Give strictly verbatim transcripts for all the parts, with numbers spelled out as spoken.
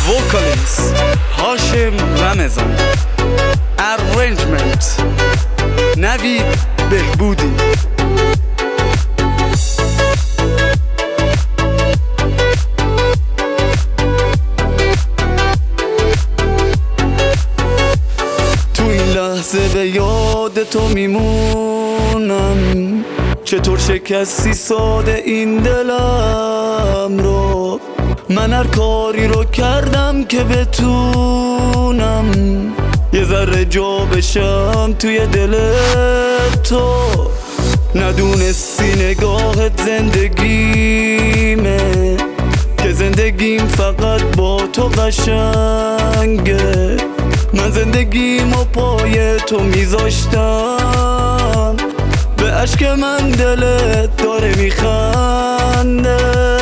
vocalist هاشم رمضان، arrangement نوید بهبودی. تو این لحظه به یاد تو میمونم، چطور شکستی ساده این دلم رو. من هر کاری رو کردم که بتونم یه ذره جا بشم توی دل تو. ندونستی نگاهت زندگیمه، که زندگیم فقط با تو قشنگه. من زندگیمو پای تو میذاشتم، به عشق من دلت داره میخنده.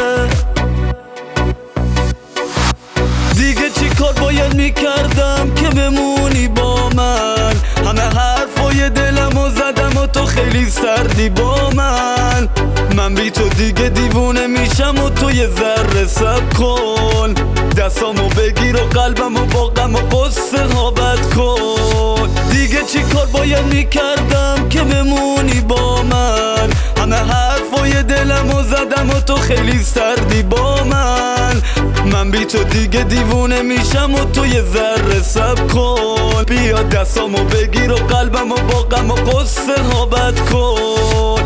دیگه چی کار باید میکردم که بمونی با من؟ همه حرفای دلمو زدم و تو خیلی سردی با من. من بی تو دیگه دیوونه میشم و تو یه ذره صبر کن. دستامو بگیر و قلبمو با غم و قصه ها بد کن. دیگه چی کار باید میکردم که بمونی با من؟ همه حرفای دلمو زدم و تو خیلی سردی با من. من بی تو دیگه دیوونه میشم و تو یه ذره صبر کن. بیا دستامو بگیر و قلبمو با غم و قصه ها بد کن.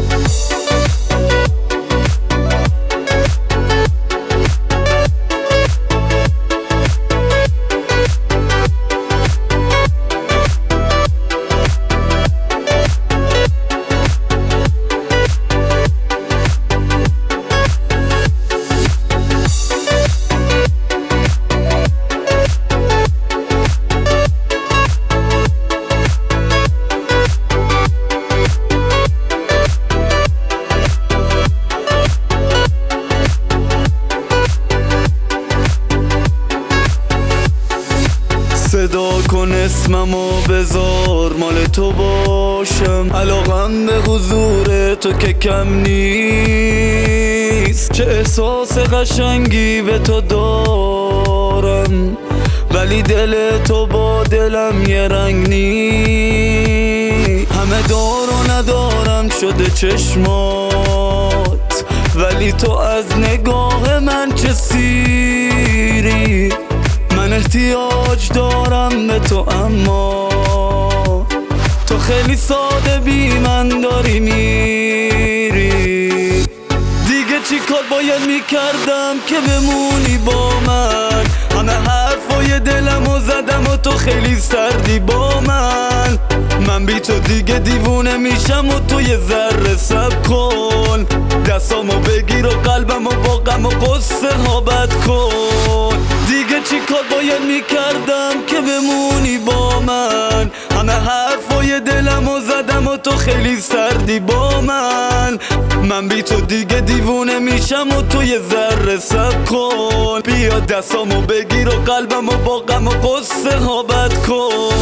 صدا کن اسممو بذار مال تو باشم. علاقم به حضور تو که کم نیست. چه احساس قشنگی به تو دارم، ولی دل تو با دلم یه رنگ نیست. همه دار و ندارم شده چشمات، ولی تو از نگاه من چه سیری. من احتیاج دارم به تو اما تو خیلی ساده بی من داری میری. دیگه چی کار باید میکردم که بمونی با من؟ همه حرفای دلمو زدم و تو خیلی سردی با من. من بی تو دیگه دیوونه میشم و تو یه ذره صبر کن. دستامو بگیر و قلبمو با غم و قصه ها بد کن. دیگه چی کار باید میکردم که بمونی با من؟ همه حرفای دلمو زدم و تو خیلی سردی با من. من بی تو دیگه دیوونه میشم و تو یه ذره صبر کن. بیا دستامو بگیر و قلبمو با غم و قصه ها بد کن.